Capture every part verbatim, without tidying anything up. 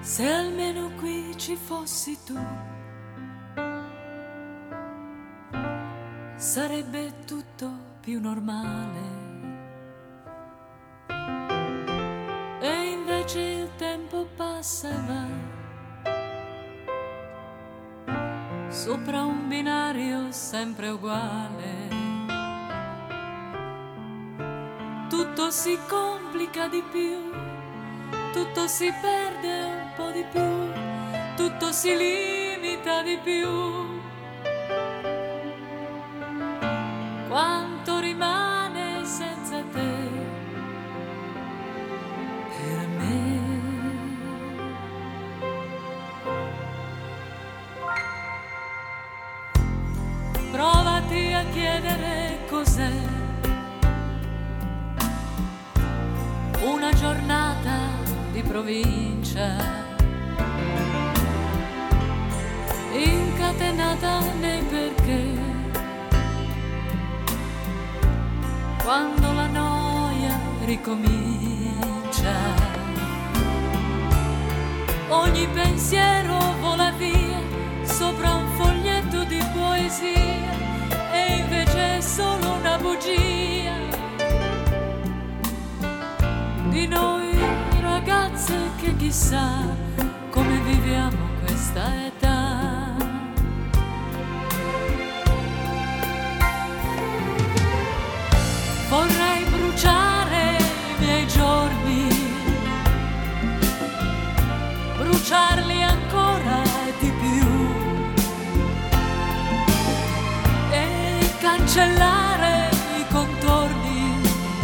Se almeno qui ci fossi tu, sarebbe tutto più normale. E invece il tempo passa e va sopra un binario sempre uguale. Tutto si complica di più, tutto si perde un po' di più, tutto si limita di più. Quanto rimane senza te per me? Provati a chiedere cos'è una giornata di provincia, incatenata nei perché, quando la noia ricomincia. Ogni pensiero vola via sopra un foglietto di poesia, e invece è solo una bugia di noi ragazze che chissà come viviamo questa età. Vorrei bruciare i miei giorni, bruciarli ancora di più e cancellare i contorni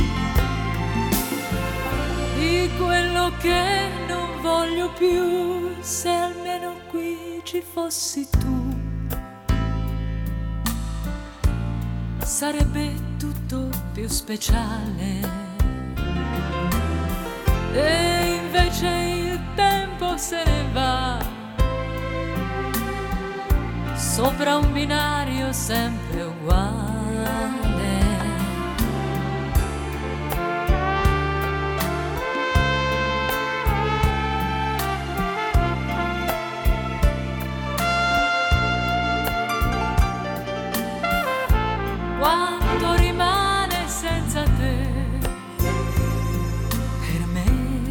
di quello che non voglio più. Se almeno qui ci fossi tu, sarebbe tutto più speciale. E invece il tempo se ne va sopra un binario sempre uguale. Quanto rimane senza te per me?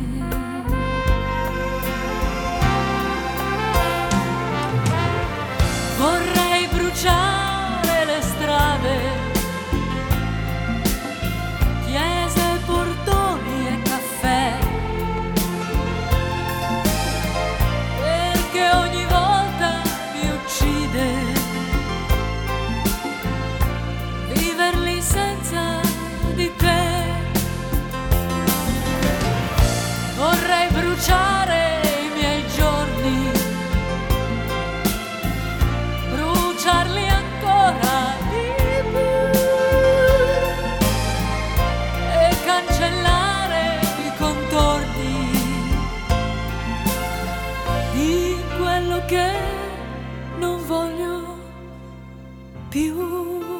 Vorrei bruciare le strade, chiese, portoni e caffè, perché ogni volta mi uccide viverli senza di te. Vorrei bruciare i miei giorni, bruciarli ancora di più e cancellare i contorni di quello che non voglio più.